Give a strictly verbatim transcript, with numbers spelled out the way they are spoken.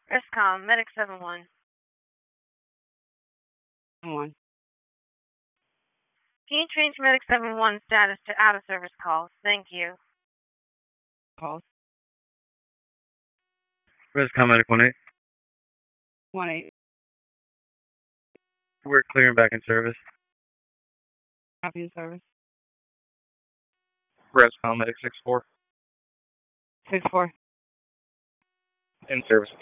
Rescom, Medic seven one. One. Can you change Medic seven one status to out of service calls? Thank you. Calls. Rescom Medic one eight. One eight. We're clearing back in service. Copy in service. Rescom Medic six four. Six four. In service.